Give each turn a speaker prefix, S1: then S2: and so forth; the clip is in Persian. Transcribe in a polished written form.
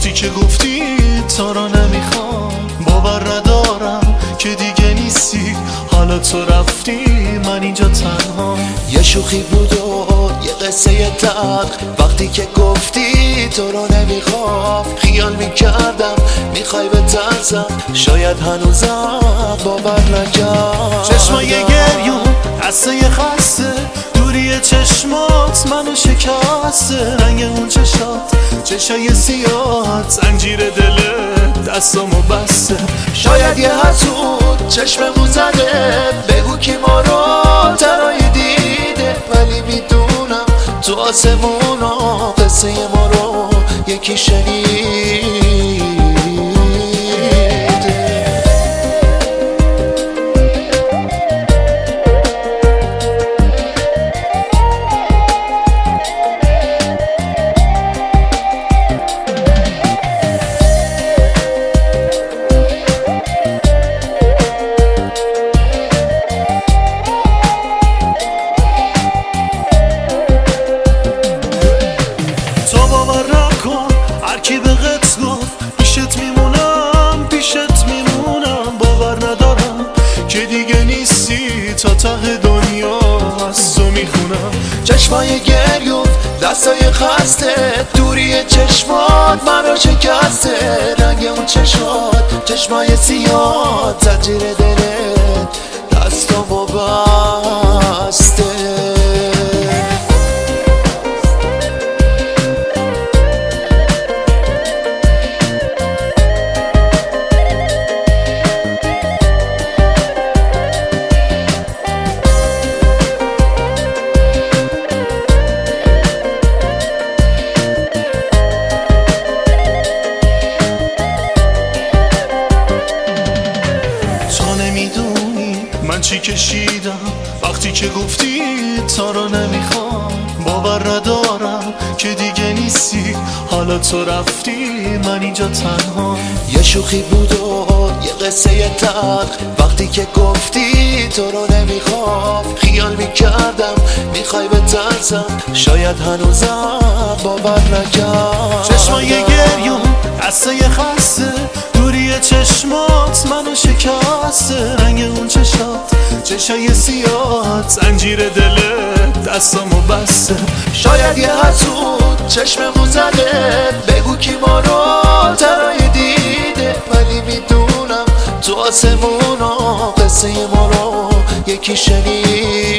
S1: وقتی که گفتی تو رو نمیخوام، باور ندارم که دیگه نیستی، حالا تو رفتی من اینجا تنها.
S2: یه شوخی بود و یه قصه تلخ، وقتی که گفتی تو رو نمیخوام خیال میکردم میخوای بترسم، شاید هنوزم باور نکردم.
S1: چشمای گریون قصه خسته، دوری چشمات منو شکسته، رنگ اون چشای سیاه، زنجیر دلت دستامو بسته.
S2: شاید یه حسود چشممون زده، بگو کی ما رو تنهایی دیده، ولی میدونم تو آسمونا قصه ما رو یکی شنیده.
S1: کی بهت گفت پیشت میمونم، باور ندارم که دیگه نیستی، تا ته دنیا از تو میخونم.
S2: چشمای گریون دستای خسته، دوری چشمات منو شکسته، رنگ اون چشمای سیاه، زنجیر دلت دستامو بسته.
S1: من چی کشیدم وقتی که گفتی تو رو نمیخوام، باور ندارم که دیگه نیستی، حالا تو رفتی من اینجا تنها.
S2: یه شوخی بود و یه قصه تلخ، وقتی که گفتی تو رو نمیخوام خیال میکردم میخوای بترسم، شاید هنوزم باور نکردم.
S1: چشمای گریون قصه خسته، دوری چشمات منو شکسته، رنگ اون چشای سیاه، زنجیر دلت دستامو بسته.
S2: شاید یه حسود چشممون زده، بگو کی ما رو تنهایی دیده، ولی میدونم تو آسمونا قصه ما رو یکی شنیده.